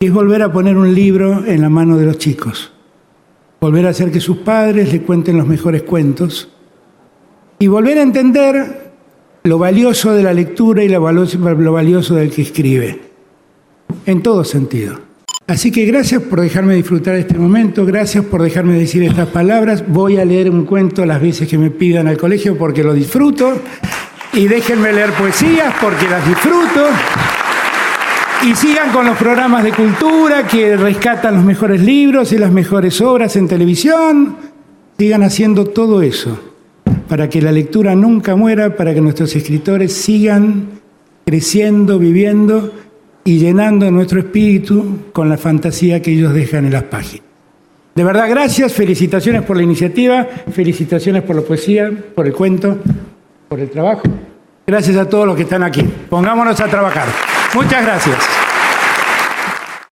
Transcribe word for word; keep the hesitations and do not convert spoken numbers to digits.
es volver a poner un libro en la mano de los chicos, volver a hacer que sus padres le cuenten los mejores cuentos y volver a entender lo valioso de la lectura y lo valioso, lo valioso del que escribe, en todo sentido. Así que gracias por dejarme disfrutar de este momento, gracias por dejarme decir estas palabras. Voy a leer un cuento las veces que me pidan al colegio porque lo disfruto, y déjenme leer poesías porque las disfruto. Y sigan con los programas de cultura que rescatan los mejores libros y las mejores obras en televisión. Sigan haciendo todo eso para que la lectura nunca muera, para que nuestros escritores sigan creciendo, viviendo y llenando nuestro espíritu con la fantasía que ellos dejan en las páginas. De verdad, gracias, felicitaciones por la iniciativa, felicitaciones por la poesía, por el cuento, por el trabajo. Gracias a todos los que están aquí. Pongámonos a trabajar. Muchas gracias.